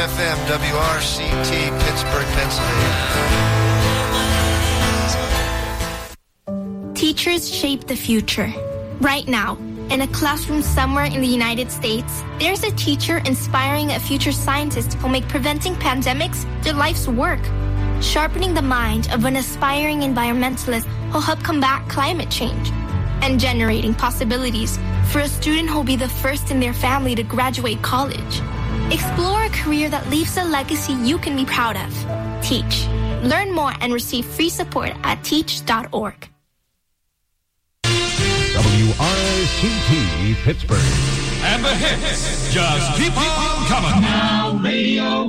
FM, WRCT, Pittsburgh, Pennsylvania. Teachers shape the future. Right now, in a classroom somewhere in the United States, there's a teacher inspiring a future scientist who'll make preventing pandemics their life's work. Sharpening the mind of an aspiring environmentalist who'll help combat climate change. And generating possibilities for a student who'll be the first in their family to graduate college. Explore a career that leaves a legacy you can be proud of. Teach. Learn more and receive free support at teach.org. WRCT Pittsburgh. And the hits just keep on coming. Now radio.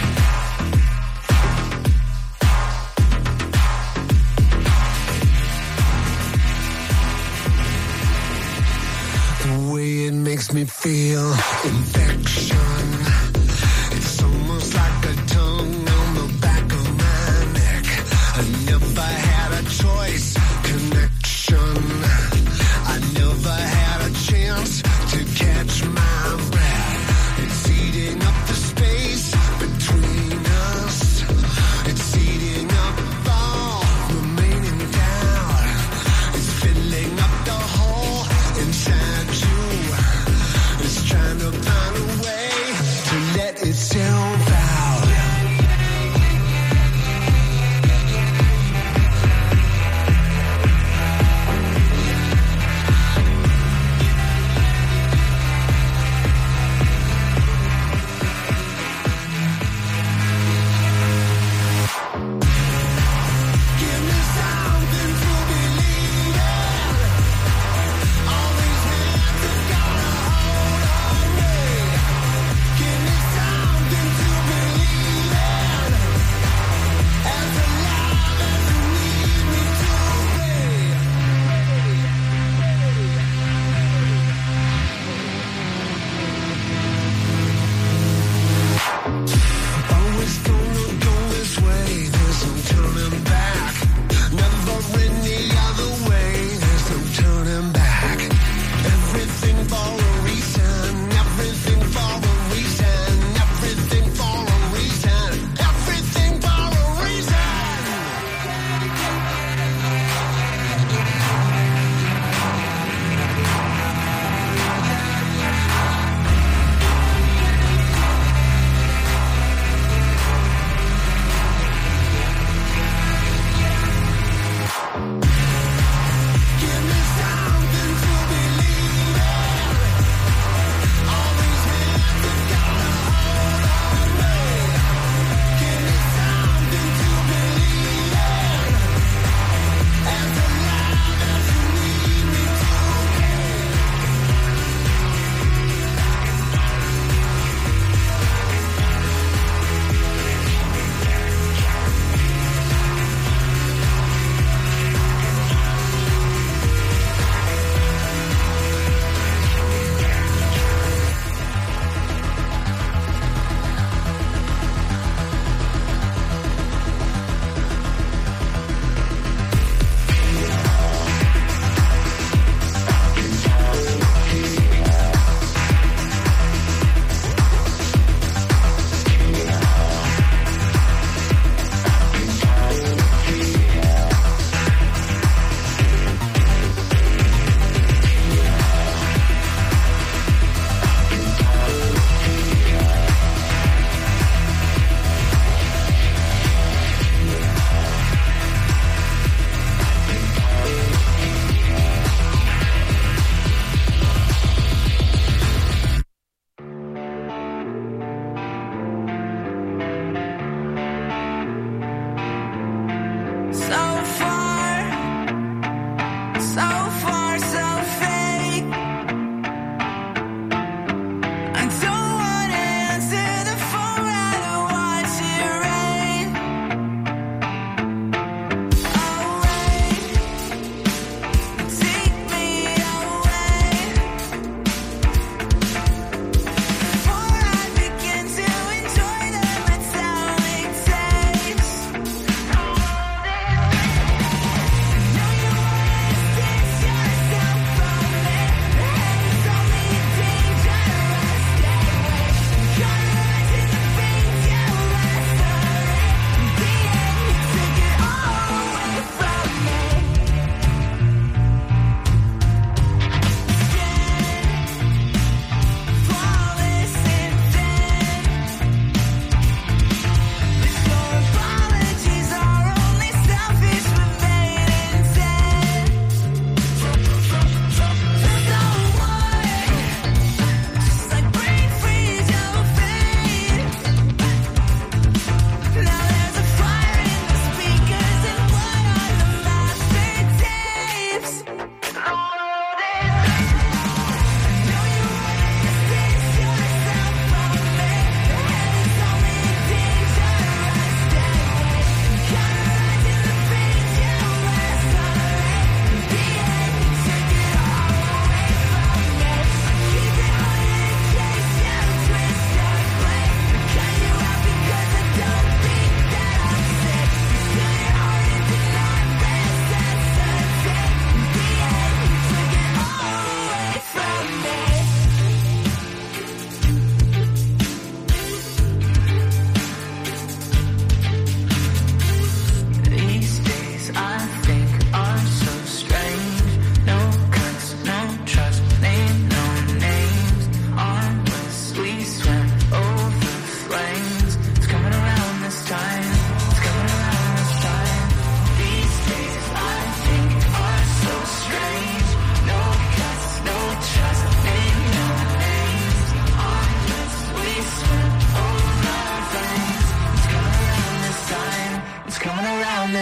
The way it makes me feel, infection. It's almost like a tongue on the back of my neck. I never had a choice, connection. I never had a chance to catch my breath. It's eating up the space between us. It's eating up all remaining doubt. It's filling up the hole inside you. It's trying to find a way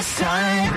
last time.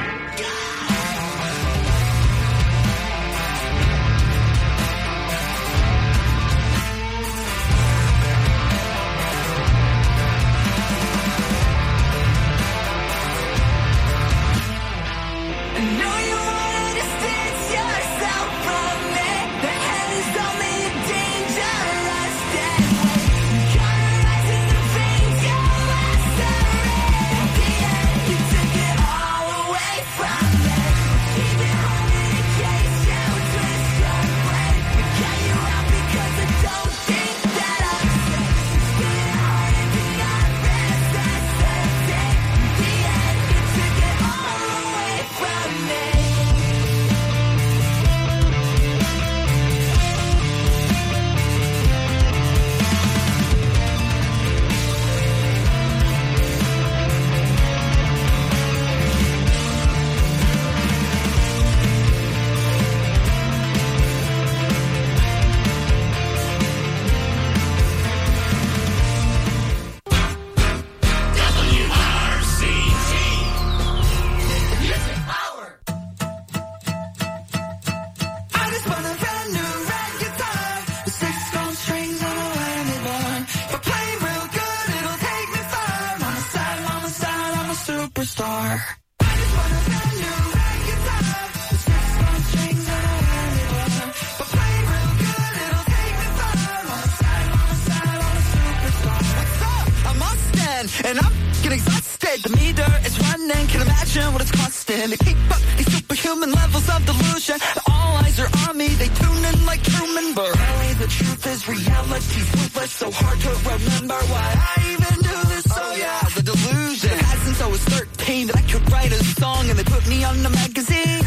And I'm getting exhausted. The meter is running, can't imagine what it's costing to keep up these superhuman levels of delusion. All eyes are on me, they tune in like Truman. But really the truth is reality's ruthless, so hard to remember why I even do this. Oh yeah, the delusion. I've had since I was 13 that I could write a song, and they put me on the magazine.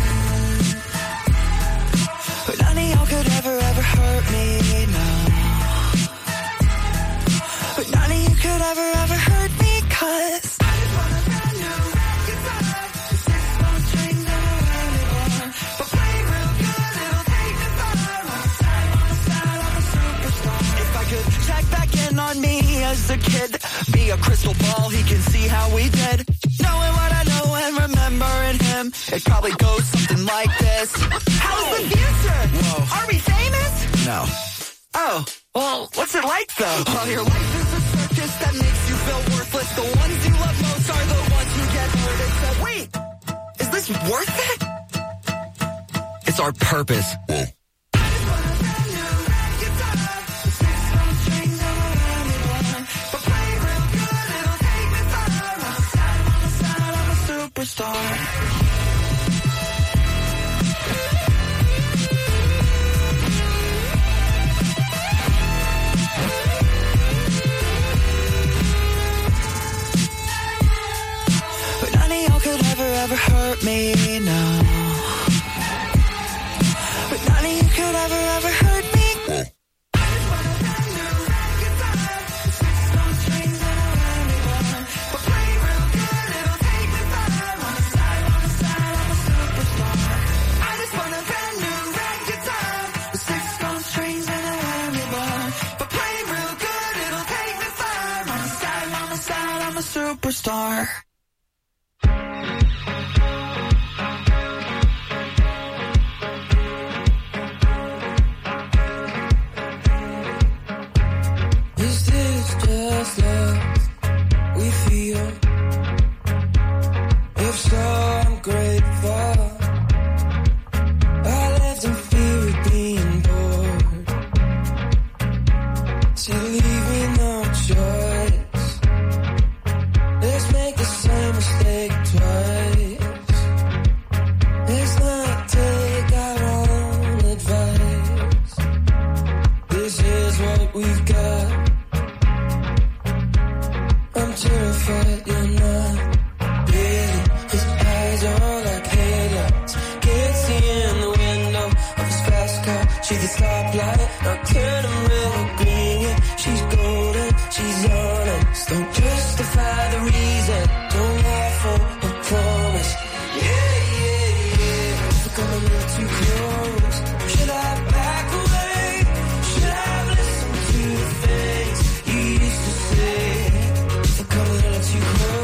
But none of y'all could ever hurt me, no. But none of you could ever hurt me, cause I just want a brand new guitar, 6 strings and a whammy bar. But play real good, it'll take me far. On the side, I'm a superstar. If I could check back in on me as a kid, be a crystal ball, he can see how we did. Knowing what I know and remembering him, it probably goes something like this. How's the future? Whoa. Are we famous? No. Oh, well, what's it like though? Well, your life is a circus that makes you feel worthless. The ones you love most are the ones who get hurt. It's a, wait, is this worth it? It's our purpose. Whoa. Superstar. Could ever hurt me, no. But none of you could ever hurt me. I just want a brand new guitar, 6 strings and a whammy bar. But play real good, it'll take me far. On the side, I'm a superstar. I just want a brand new guitar, 6 strings and a whammy bar. But play real good, it'll take me far. On the side, I'm a superstar. If so, I'm grateful. I lived in fear of being bored. So leave me no choice. Let's make the same mistake twice. Let's not take our own advice. This is what we've got. I'm terrified you're not. His eyes are like headlights. Can't see in the window of his fast car. She's the stoplight, now turn him real green. Yeah, she's golden, she's honest. Don't justify the reason, don't lie for a promise. Yeah. Look, I'm a little too close. Should I back away? Should I listen to the things you used to say? Look, I'm a little too close.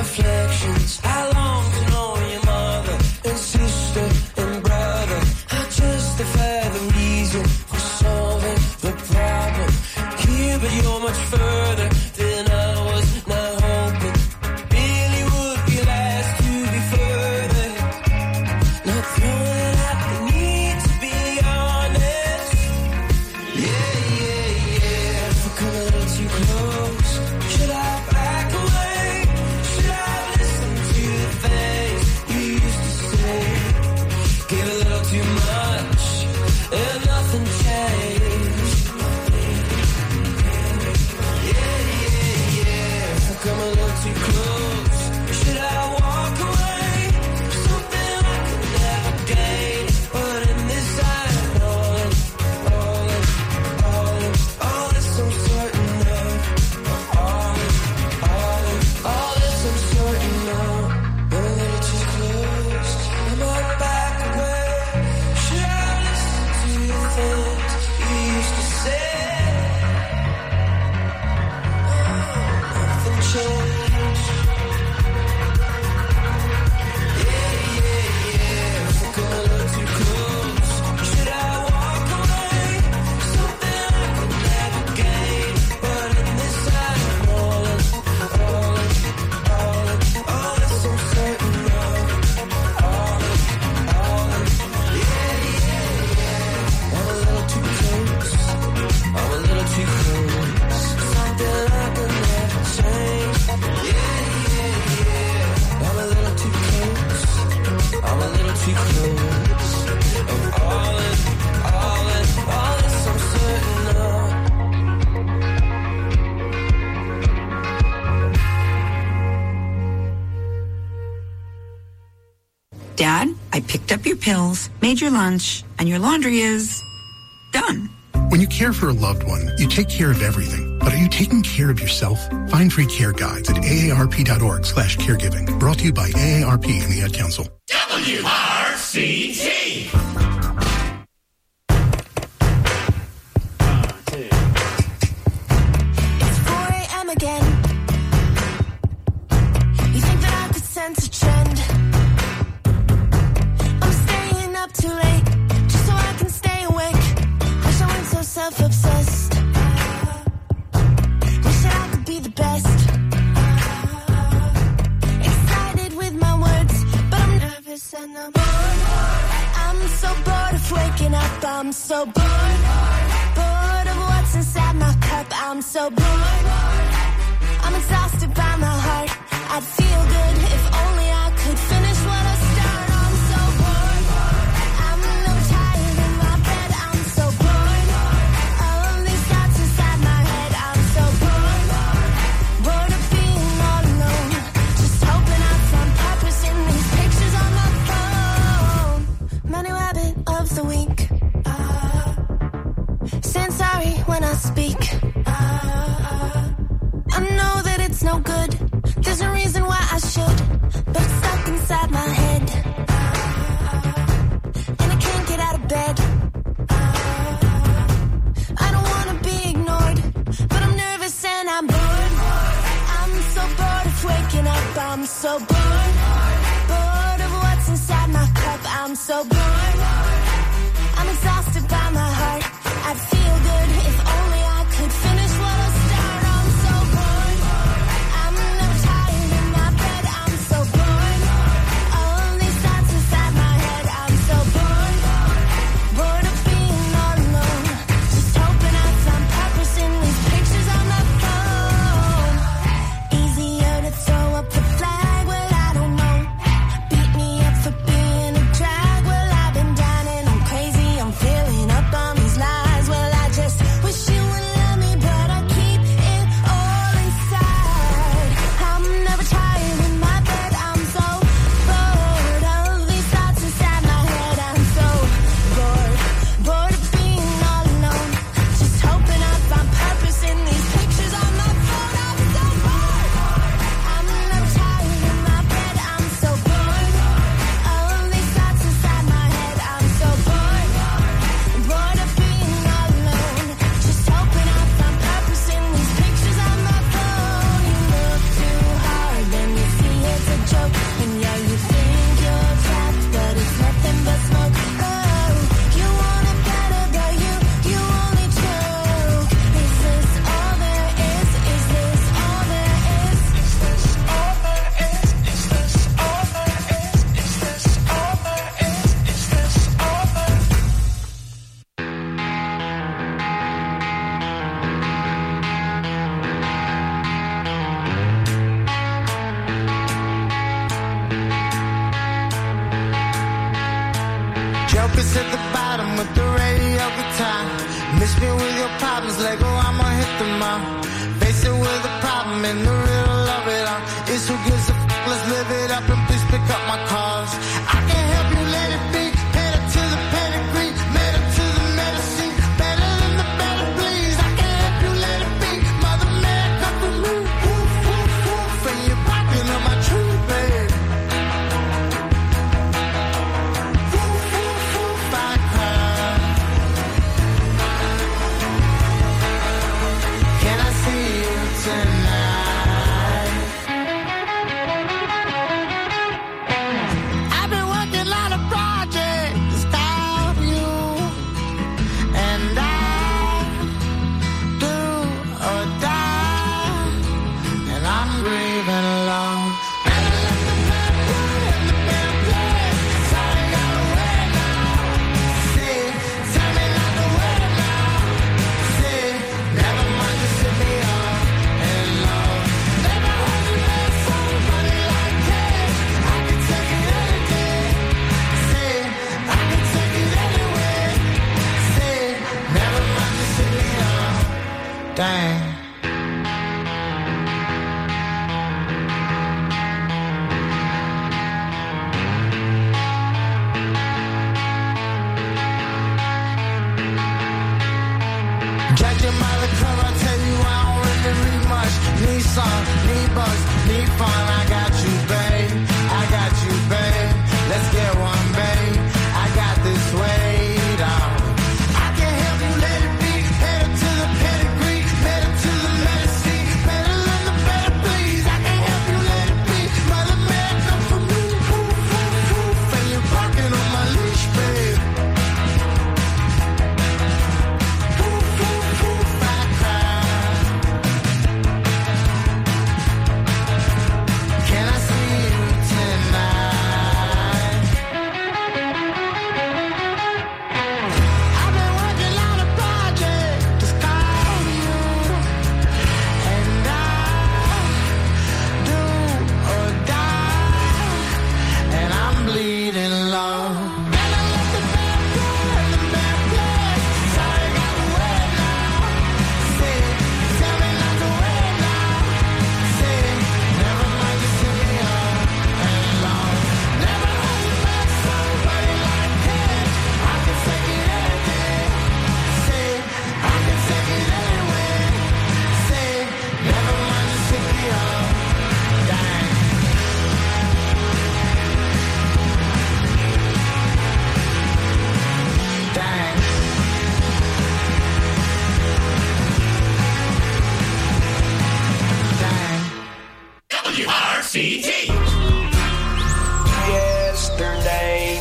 reflections. I long to know your mother and sister and brother. I justify the reason for solving the problem here, but you're much further than I was not hoping. Really would be last to be further. Not throwing out the need to be honest. Yeah, yeah, yeah. If we're coming a little too close, should I back away? Should I listen to the things you used to say? Gave a little too much and nothing changed. Yeah, yeah, yeah. If we're coming a little too close, should I walk away? Something I could never gain. But in this I'm all in, all in, all in. All this I'm certain of. All in, all in. All this I'm certain of. But a little too close, I might back away. Should I listen to the things you used to say? Nothing changed. Yeah, yeah, yeah. If we're coming a little too close, should I walk away? Something I could never gain. But in this I'm all in, all in, all in. All this I'm certain of. All in, all in. Yeah, yeah, yeah. I'm a little too close. I'm a little too close. Something I could never change. Yeah, yeah, yeah. I'm a little too close. I'm a little too close. I'm all in, all in. All this I'm certain of. Dad, I picked up your pills, made your lunch, and your laundry is done. When you care for a loved one, you take care of everything. But are you taking care of yourself? Find free care guides at aarp.org/caregiving. Brought to you by AARP and the Ad Council. WRCT. It's 4 a.m. again. You think that I could sense a trend? I'm staying up too late just so I can stay awake. Wish I weren't so self-obsessed. Wish that I could be the best. Excited with my words, but I'm nervous and I'm bored. I'm so bored of waking up. I'm so bored. Bored of what's inside my cup. I'm so bored. I'm exhausted by my heart. I'd feel good if only I could finish what I start. I'm so bored. I'm tired in my bed. I'm so bored of these thoughts inside my head. I'm so bored. Bored of being all alone. Just hoping I find purpose in these pictures on my phone. My new habit of the week. Saying sorry when I speak. I know that it's no good. There's a reason why I should, but it's stuck inside my head. And I can't get out of bed. I don't wanna be ignored, but I'm nervous and I'm bored. I'm so bored of waking up. I'm so bored. Bored of what's inside my cup. I'm so bored. I'm exhausted by my heart. I'd feel good if only I could finish what I start. I'm so bored. I'm never tired in my bed. I'm so bored. All these thoughts inside my head. I'm so bored. Bored of being all alone. Just hoping I find purpose in these pictures on my phone. Easier to throw up the flag. Well, I don't know. Beat me up for being a drag. Well, I've been down and I'm crazy. I'm filling up on these lies. Well, I just wish you is Lego, I'ma hit the mall. Face it with a problem in the riddle of it all. It's who gives a f***, let's live it up and please pick up my calls. I can help you let it be, head up to the pedigree, made up to the medicine, better than the better please. I can help you let it be, mother man come for me. Woof, woof, woof, and you're barking on my tree, babe. Woof, woof, woof, I cry. Can I see you tonight? I've been working on a project to stop you, and I do or die, and I'm grieving alone. Never let the bad boy in the bad place. Sorry, gotta wait now. See, tell me not to wait now. See, never mind, just hit me up and low. Never heard you make somebody like this. I can take it any day. See, I can take it anyway. See, never mind, just hit me up. Dang. Judging by the cover, I tell you I don't really read much. Need song, need buzz, need fun. I got you, babe. I got you, babe. Let's get one, babe. I got this weight on. I can help you let it be. Head up to the pedigree, head up to the medicine. Better than the better, please. I can help you let it be. Mother man, come for me. Woof, woof, woof, and you're barking on my leash, babe. Woof, woof, woof, I cry. Can I see you tonight? I've been working on a project to stop you, and I do or die, and I'm bleeding low. Never let the bad boy in the bad place. Sorry, gotta wait now. See, tell me not to wait now. See, never mind, just hit me up and low. Never heard you met somebody like this. I can take it any day. See, I can take it anyway. See, never mind, just hit me up. Dang. Dang. Dang. WRCT. Yesterday.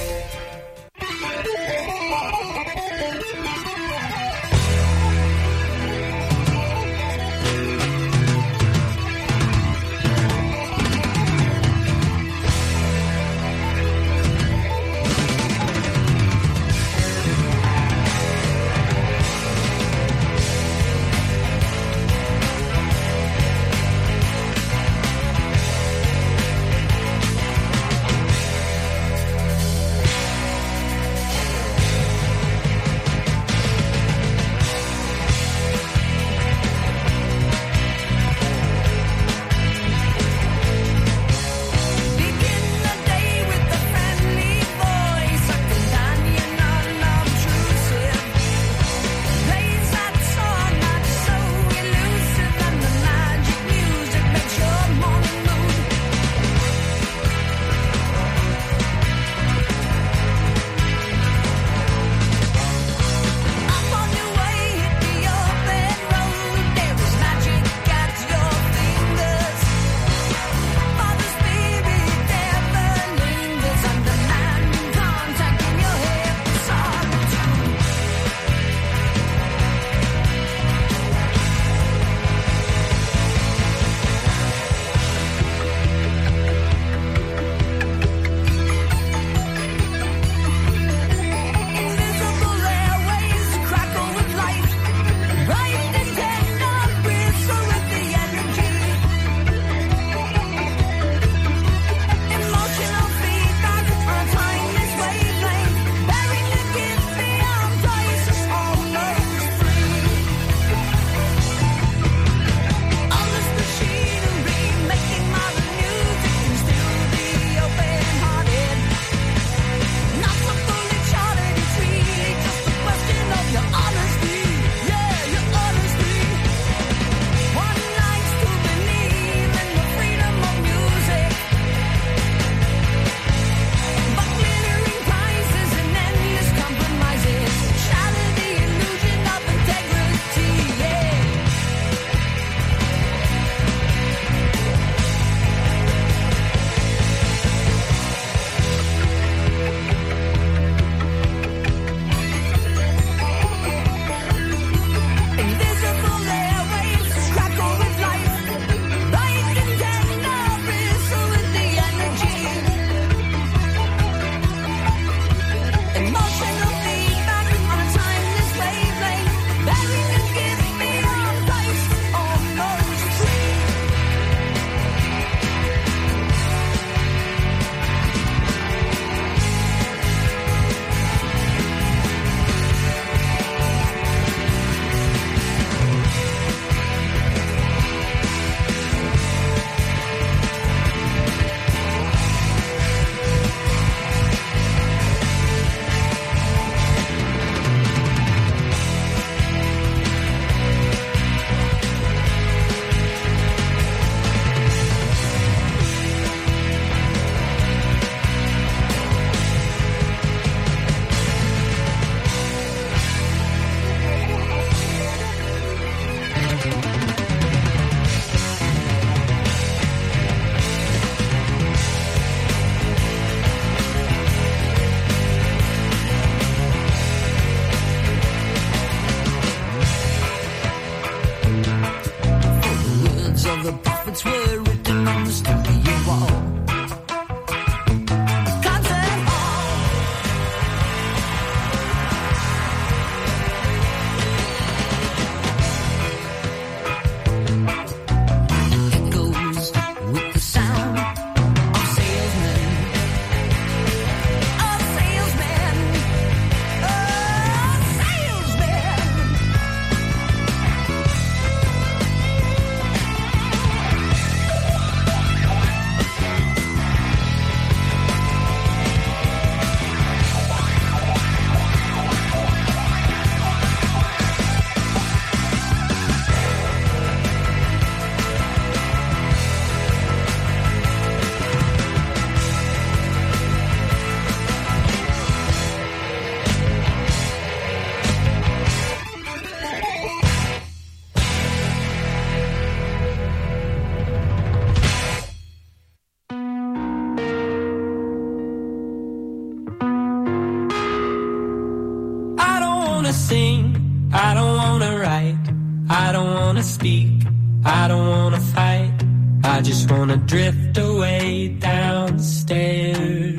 wanna speak, I don't wanna fight, I just wanna drift away downstairs.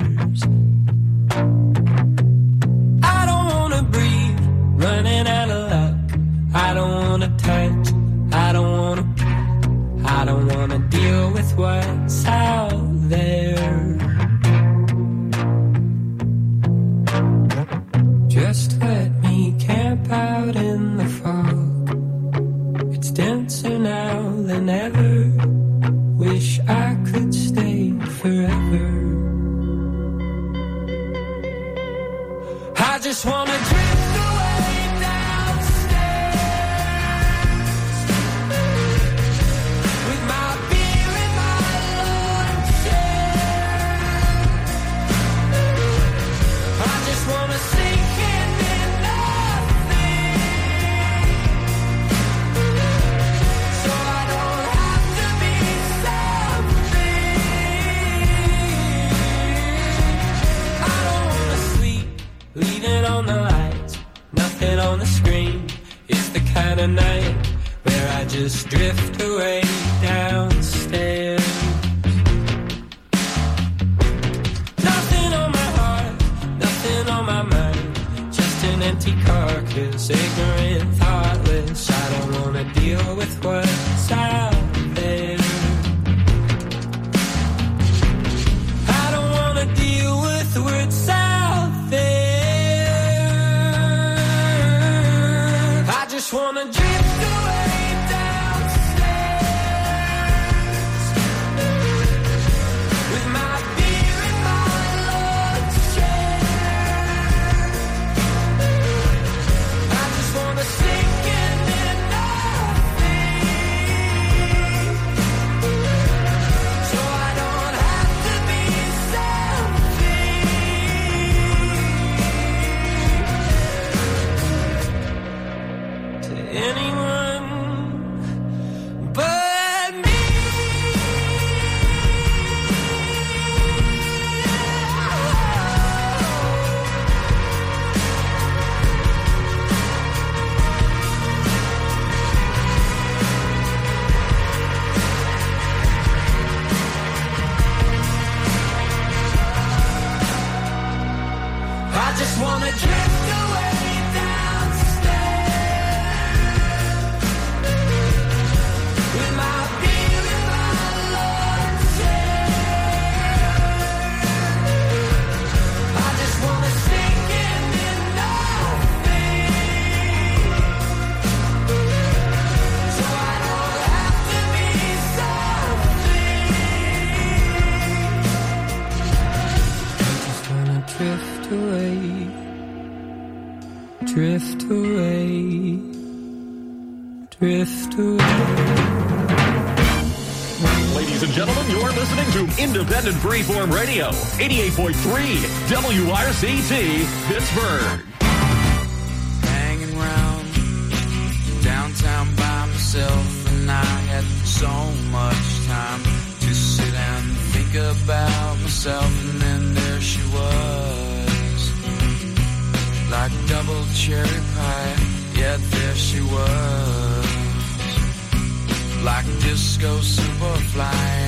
I don't wanna breathe, running out of luck. I don't wanna touch, I don't wanna deal with what's out there. Just let me camp out in the fog. It's denser now than ever. Wish I could stay forever. I just wanna drift away downstairs with my beer and my lawn chair. I just wanna sink into nothing, so I don't have to be something. I don't wanna sleep, leaving on the lights, nothing on the screen. It's the kind of night where I just drift away downstairs. Nothing on my heart, nothing on my mind, just an empty carcass, ignorant, thoughtless. I don't wanna deal with what's out there. I don't wanna deal with what's out there. I just wanna drift away downstairs with my beer and my lunch chair. I just wanna sink into nothing, so I don't have to be something to anyone but me. I just wanna drift away downstairs with my beer and my lunch chair. I just wanna sink into nothing, so I don't have to be something. I just wanna drift away, drift away, drift away. Ladies and gentlemen, you're listening to Independent Freeform Radio, 88.3 WRCT, Pittsburgh. Hanging round downtown by myself, and I had so much time to sit and think about myself, and then there she was, like double cherry pie, yet there she was, like disco superfly.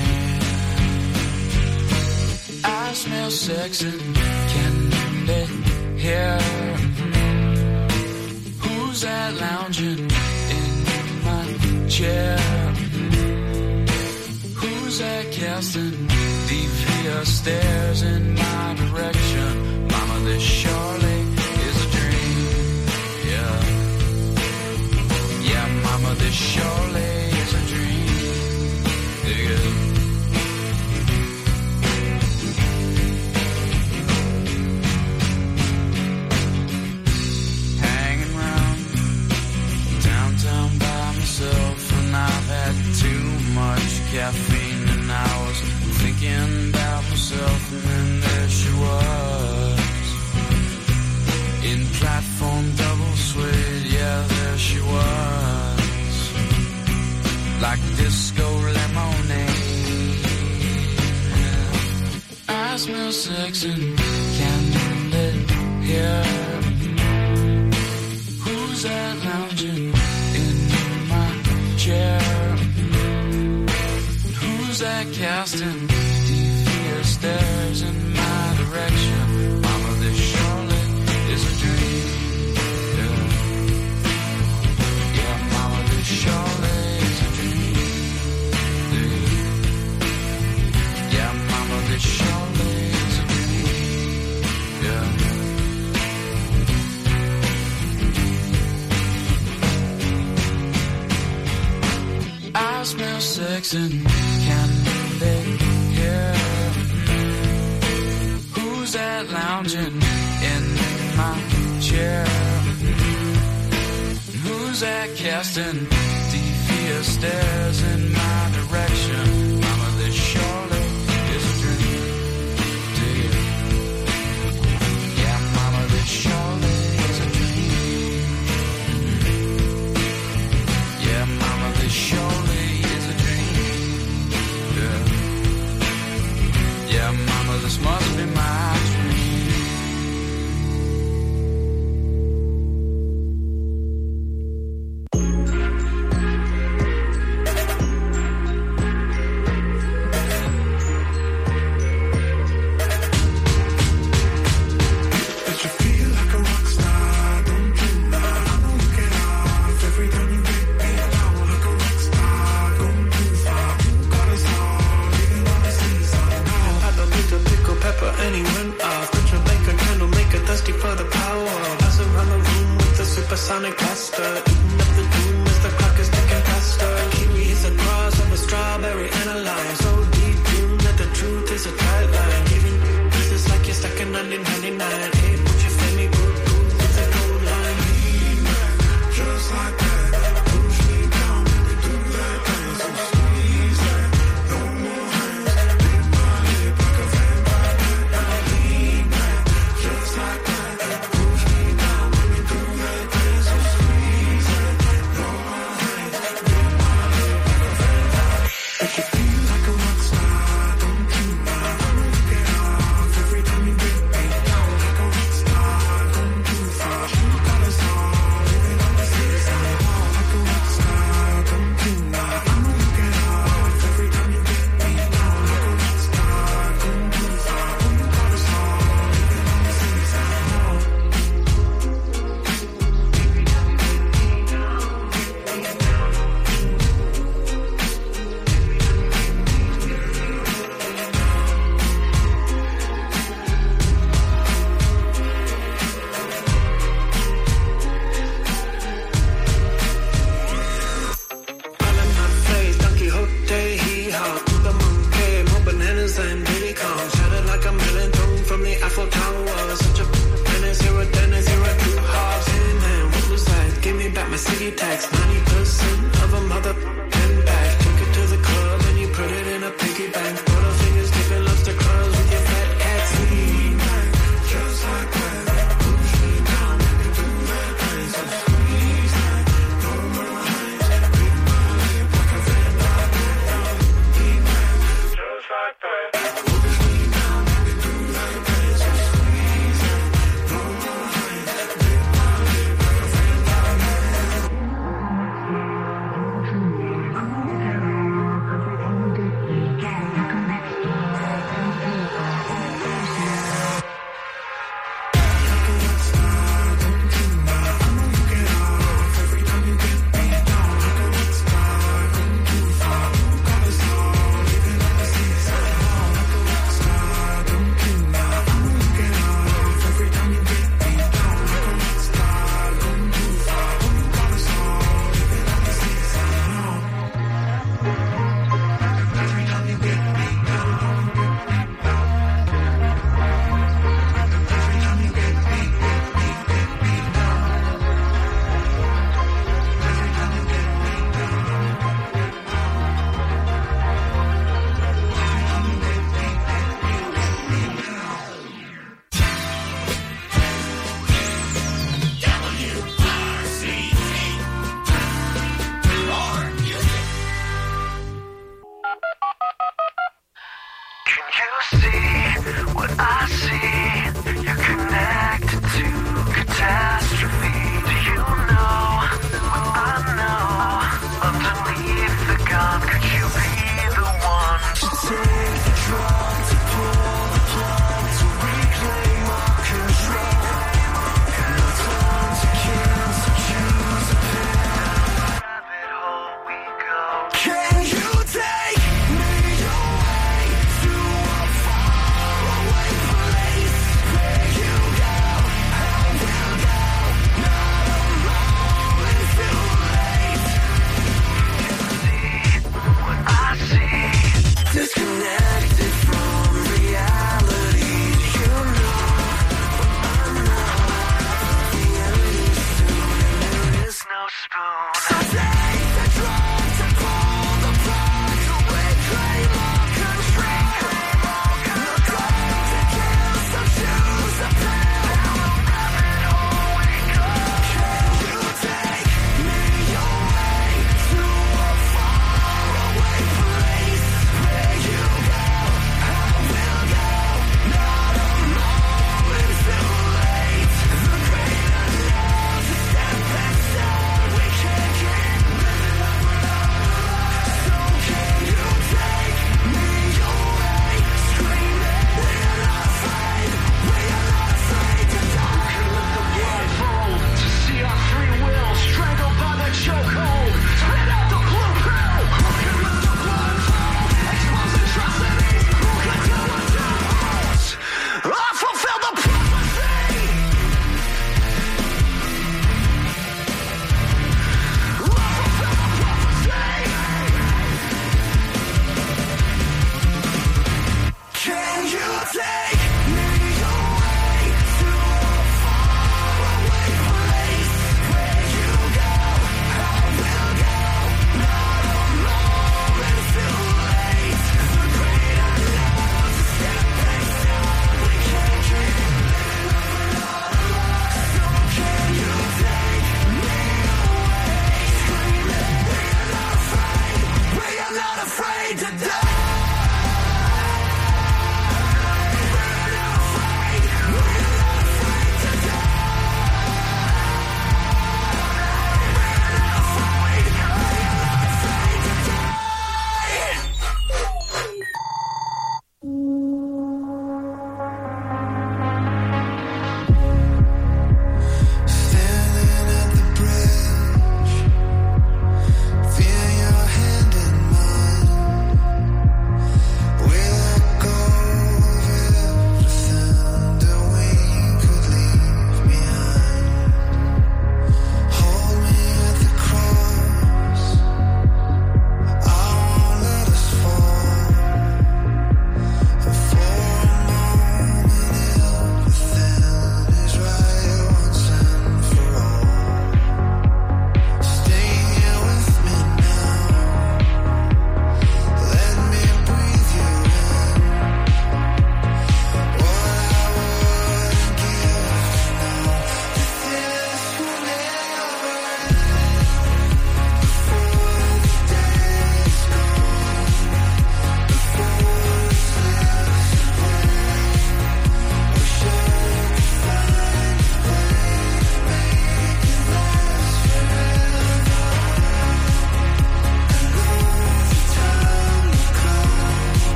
I smell sex and candy here. Who's that lounging in my chair? Who's that casting devious stares in my direction? Mama, this surely is a dream. Yeah, yeah, mama, this surely is a dream. Yeah. Hanging around downtown by myself, and I've had too much caffeine, and I was thinking about myself, and then there she was, in platform double suede, yeah, there she was, like disco lemonade. I smell sex and candlelit here. Who's that lounging in my Who's that casting devious stares in my direction? Mama, this surely is a dream. Yeah, mama, this surely is a dream. Yeah, mama, this surely is a dream. Yeah. I smell sex and candy, yeah. Who's that lounging in my chair? Who's that casting devious stares in my direction? Mama, this surely is a dream, dear. Yeah, mama, this surely is a dream. Yeah, mama, this surely is a dream. Yeah, yeah, mama, this must be my dream.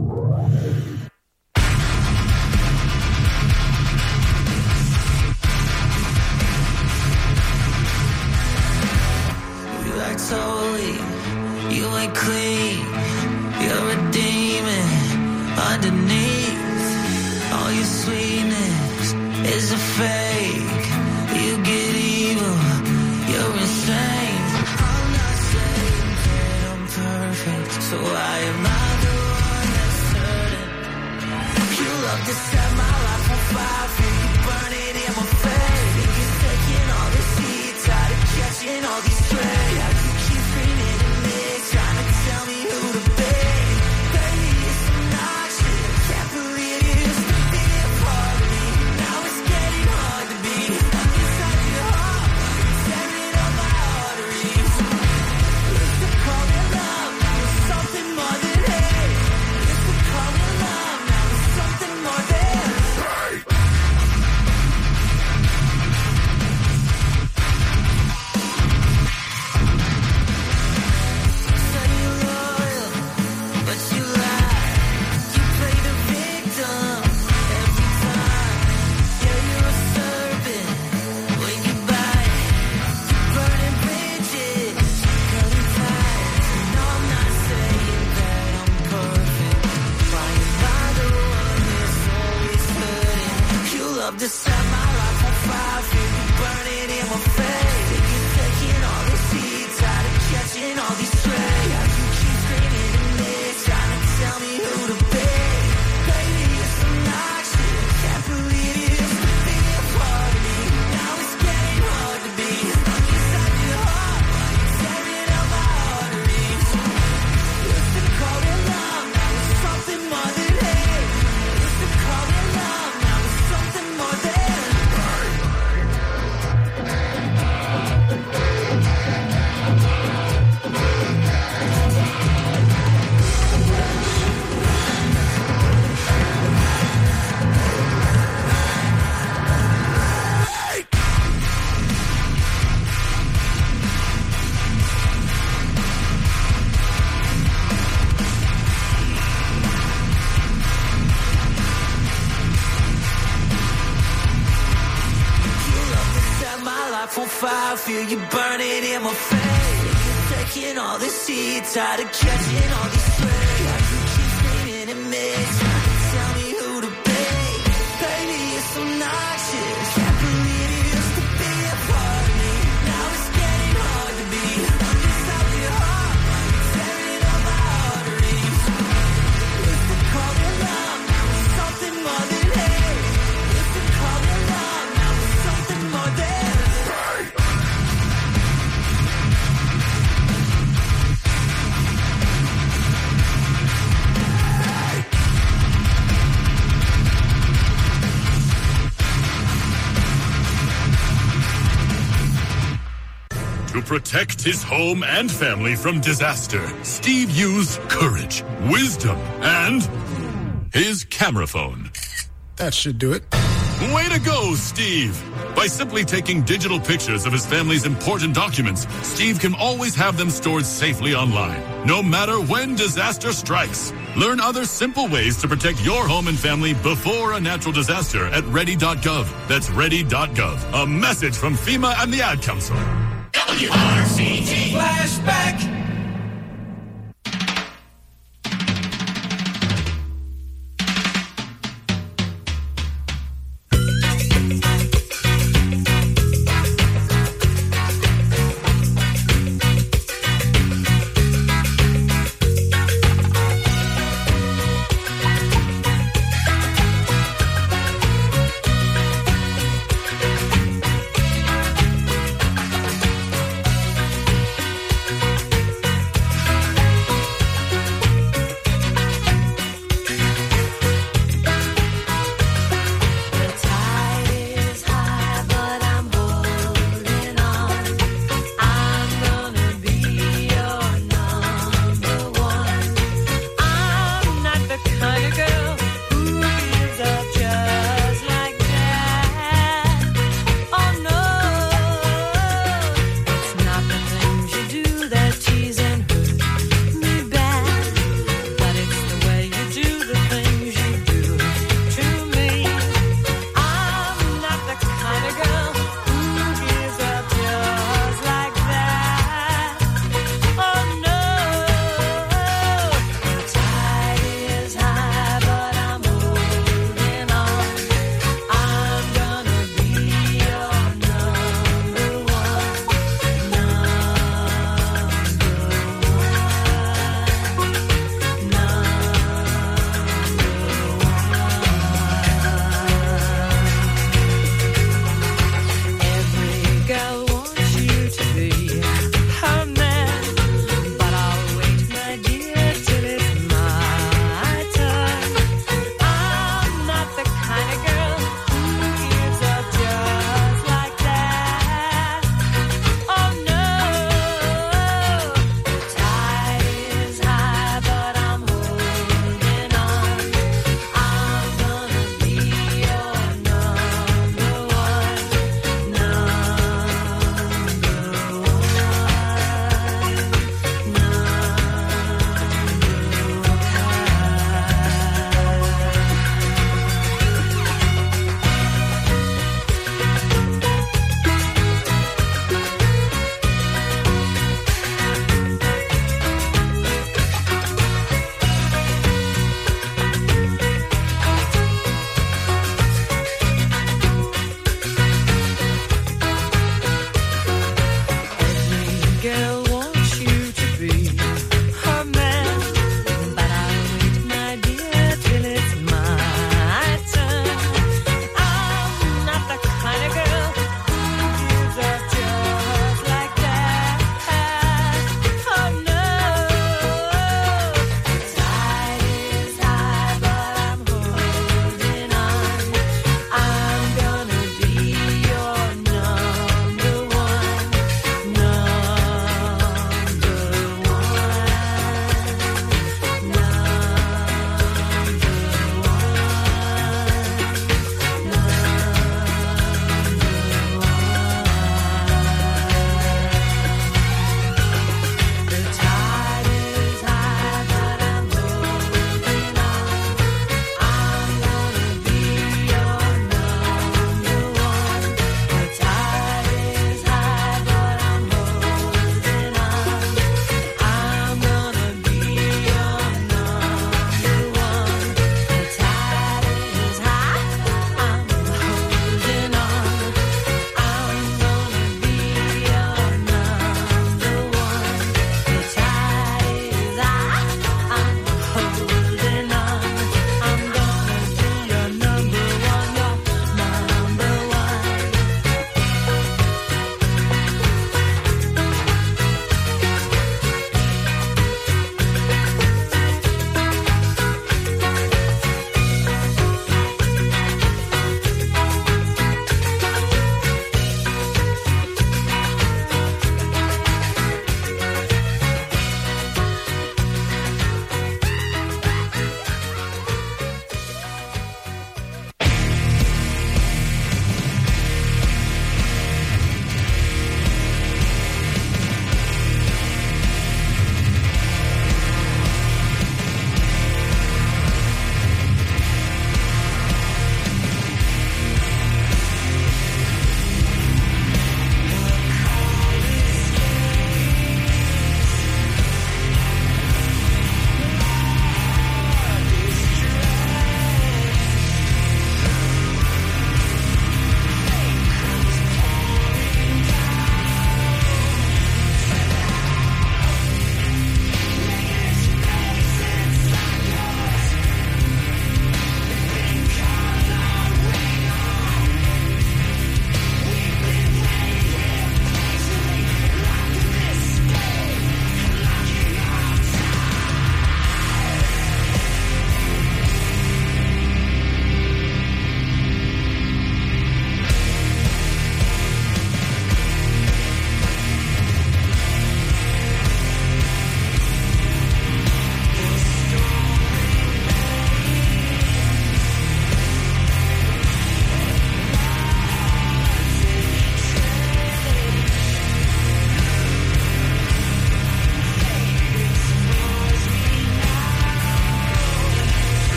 You act holy, you ain't clean. You're a demon underneath. All your sweetness is a fake. You get evil, you're insane. I'm not saying that I'm perfect, so why am I the one that's hurting? You love to set my life on fire, feel you burn it in my face. You're taking all the heat, tired of catching all these strays. You keep screaming at me, trying to tell me who to be. Baby, it's obnoxious, can't believe it used to be a part of me. Now it's getting hard to be. I'm inside your heart, tearing up my arteries. Used to call it love, now it's something more than hate. Used to call it love, now it's something more than hate. Say you're loyal, but you lie. You play the victim every time. Yeah, you're a serpent when you bite. You're burning bridges, cutting ties. No, I'm not saying that I'm perfect. Why am I the one that's always hurting? You love to set my life on fire, feel you burn it in my face. You're taking all this heat, tired of catching all these strays. You keep screaming at me, trying to tell me who to be. Baby, it's obnoxious, can't believe it used to be a part of me. Now it's getting hard to be. I'm inside your heart, tearing up my arteries. Used to call it love, now it's something more than hate. Used to call it love, now it's something more than hate. Set my life on fire, feel you burn it in my face. You're taking all this heat, tired of catching all these strays. You keep screaming at me, trying to tell me who to be. Baby, it's obnoxious, can't believe it used to be a part of me. Now it's getting hard to be. I'm inside your heart, tearing up my arteries. Used to call it love, now it's something more than hate. Used to call it love, now it's something more than hate. To protect his home and family from disaster, Steve used courage, wisdom, and his camera phone. That should do it. Way to go, Steve! By simply taking digital pictures of his family's important documents, Steve can always have them stored safely online, no matter when disaster strikes. Learn other simple ways to protect your home and family before a natural disaster at ready.gov. That's ready.gov. A message from FEMA and the Ad Council. WRCT Flashback.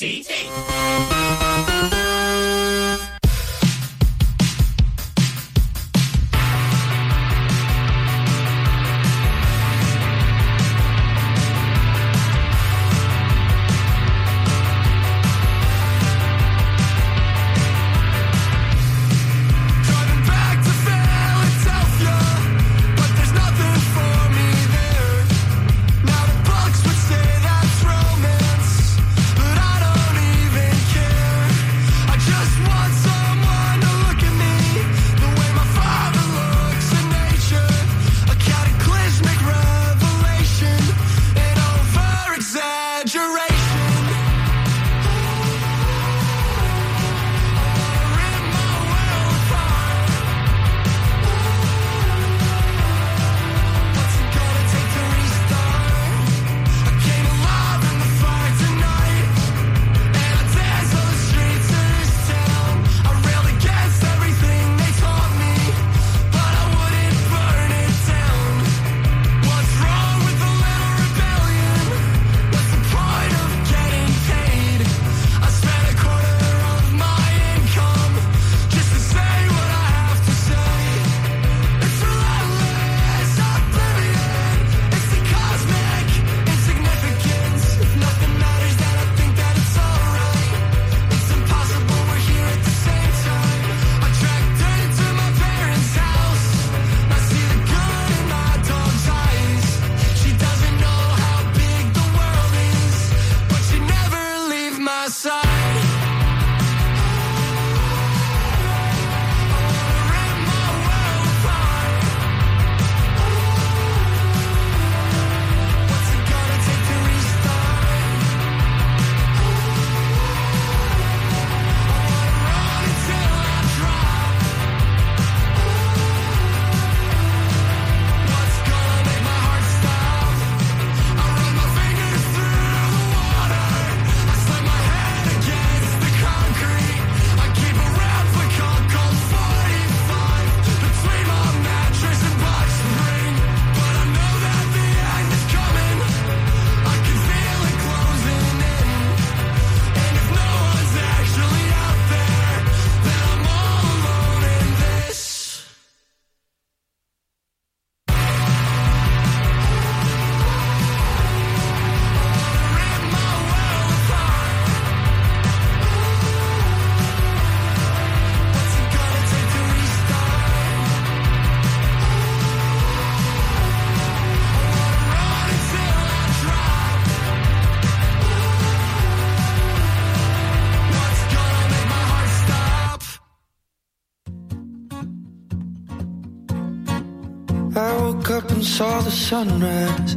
I woke up and saw the sunrise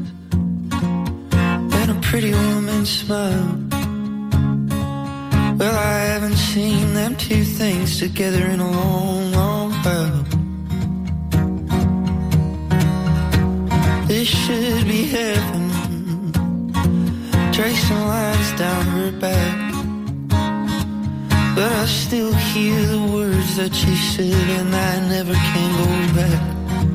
and a pretty woman's smile. Well, I haven't seen them two things together in a long, long while. This should be heaven, tracing lines down her back. But I still hear the words that she said, and I never can go back.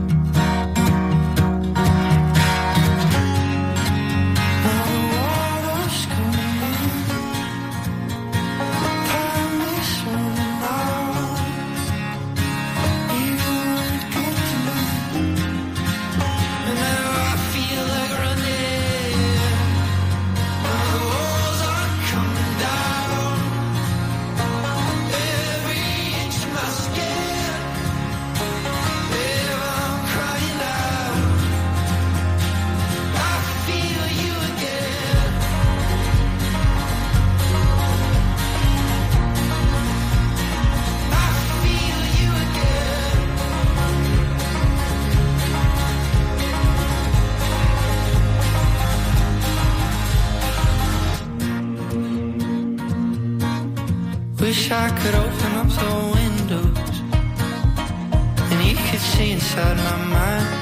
Wish I could open up the windows and you could see inside my mind.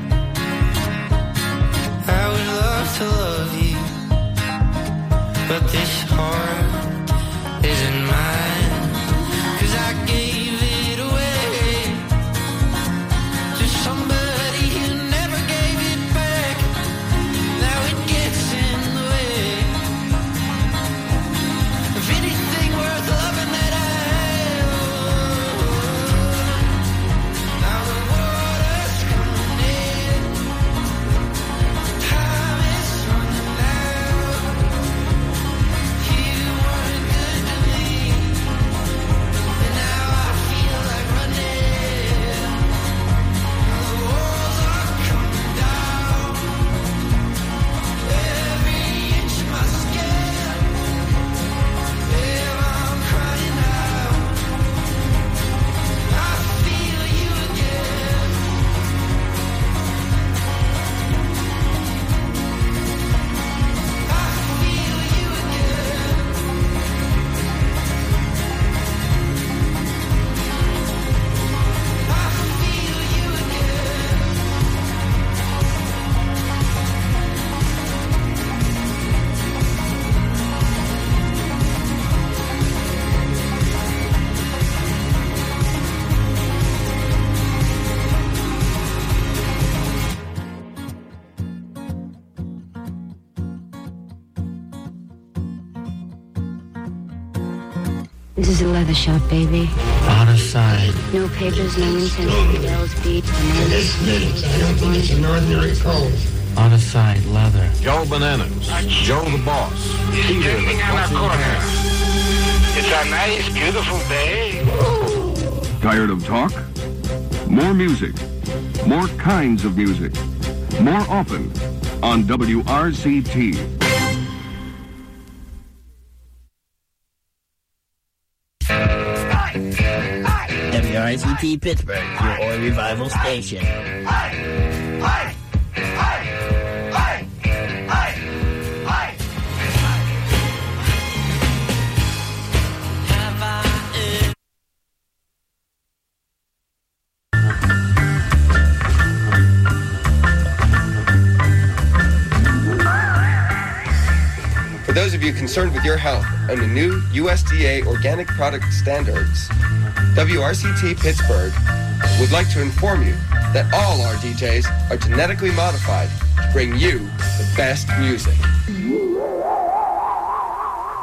I would love to love you, but this heart isn't mine. 'Cause I gave it away to somebody who never gave it back. Now it gets in the way. is a leather shop, baby. On a side. No papers, no incense, bells, beats, In this minute, I don't think it's an ordinary cold. On a side, leather. Joe Bananas. Joe the Boss. Peter the Corner. It's a nice, beautiful day. Tired of talk? More music. More kinds of music. More often on WRCT. WRCT Pittsburgh, your Oi Revival station. For those of you concerned with your health and the new USDA organic product standards, WRCT Pittsburgh would like to inform you that all our DJs are genetically modified to bring you the best music.